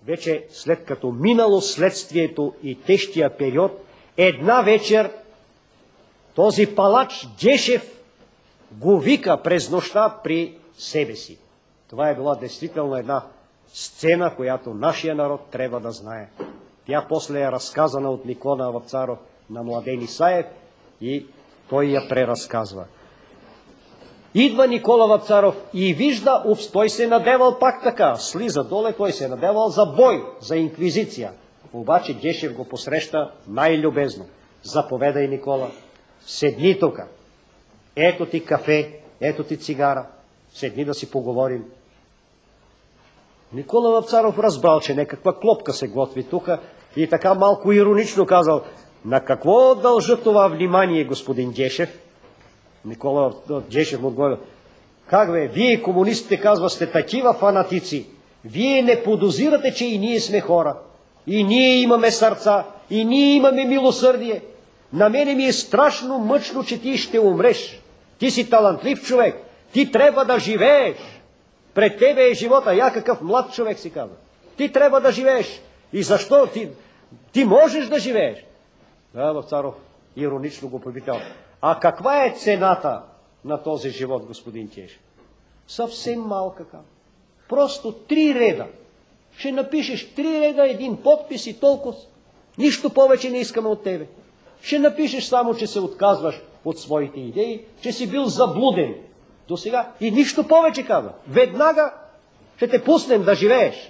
вече след като минало следствието и тежкия период, една вечер този палач Гешев го вика през нощта при себе си. Това е била действително една сцена, която нашия народ трябва да знае. Тя после е разказана от Никола Вапцаров на Младен Исаев и той я преразказва. Идва Никола Вапцаров и вижда, той се надевал пак така, слиза доле, той се надевал за бой, за инквизиция. Обаче Гешев го посреща най-любезно. Заповедай, Никола, седни тука. Ето ти кафе, ето ти цигара, седни да си поговорим. Никола Вапцаров разбрал, че някаква клопка се готви тука и така малко иронично казал: на какво дължа това внимание, господин Гешев? Никола Гешев му отговорил: как бе, вие комунистите, казва, сте такива фанатици. Вие не подозирате, че и ние сме хора. И ние имаме сърца, и ние имаме милосърдие. На мене ми е страшно мъчно, че ти ще умреш. Ти си талантлив човек, ти трябва да живееш. Пред тебе е живота. Я какъв млад човек, си казва. Ти трябва да живееш. И защо? Ти можеш да живееш. Вапцаров иронично го попитал: а каква е цената на този живот, господин Гешев? Съвсем малка. Просто 3 реда. Ще напишеш 3 реда, един подпис и толкова. Нищо повече не искаме от тебе. Ще напишеш само, че се отказваш от своите идеи, че си бил заблуден до сега и нищо повече, казва. Веднага ще те пуснем да живееш.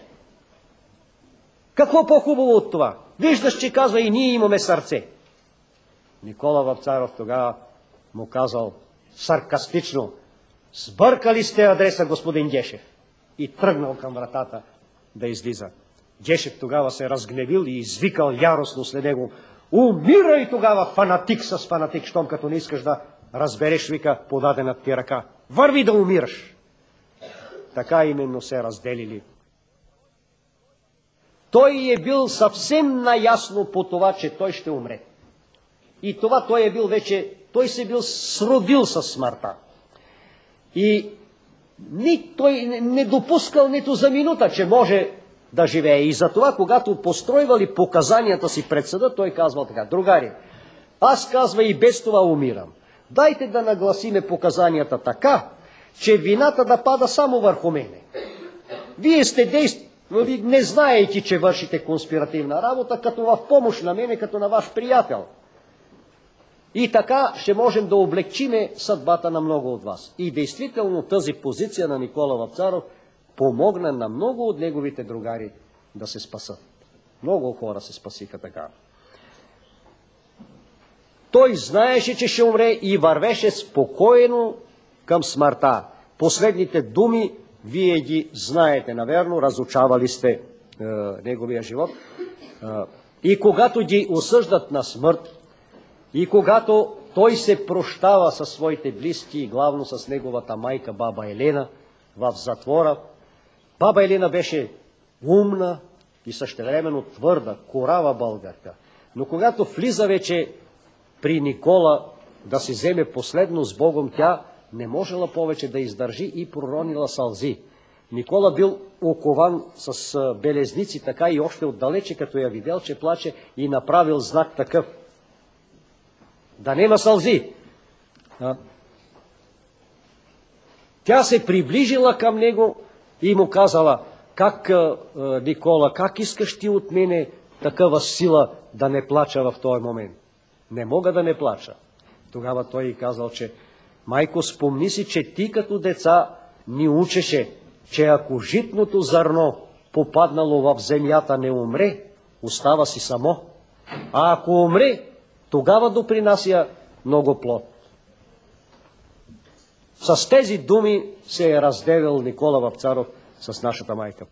Какво по-хубаво от това? Виждаш, че казва, и ние имаме сърце. Никола Вапцаров тогава му казал саркастично: сбъркали сте адреса, господин Гешев. И тръгнал към вратата да излиза. Гешев тогава се разгневил и извикал яростно след него: умирай тогава, фанатик с фанатик, щом като не искаш да разбереш, вика, подадената ти ръка. Върви да умираш. Така именно се разделили. Той е бил съвсем наясно по това, че той ще умре. И това той е бил вече, той се бил сродил с смъртта. И той не допускал нито за минута, че може да живее. И затова, когато постройвали показанията си пред съда, той казвал така: другари, аз, казва, и без това умирам. Дайте да нагласиме показанията така, че вината да пада само върху мене. Вие сте действали, не знаейки, че вършите конспиративна работа, като в помощ на мене, като на ваш приятел. И така ще можем да облегчиме съдбата на много от вас. И действително тази позиция на Никола Вапцаров помогна на много от неговите другари да се спасат. Много хора се спасиха така. Той знаеше, че ще умре и вървеше спокойно към смъртта. Последните думи вие ги знаете, наверно, разучавали сте неговия живот. И когато ги осъждат на смърт, и когато той се прощава със своите близки, и главно с неговата майка баба Елена в затвора, баба Елена беше умна и същевременно твърда, корава българка. Но когато влиза вече при Никола да си вземе последно с Богом, тя не можела повече да издържи и проронила сълзи. Никола бил окован с белезници, така и още отдалече, като я видел, че плаче, и направил знак такъв: да нема сълзи. Тя се приближила към него и му казала: как, Никола, как искаш ти от мене такава сила да не плача в този момент? Не мога да не плача. Тогава той й казал, че: майко, спомни си, че ти като деца ни учеше, че ако житното зърно, попаднало в земята, не умре, остава си само. А ако умре, тогава допринася много плод. С тези думи се е разделил Никола Вапцаров с нашата майка.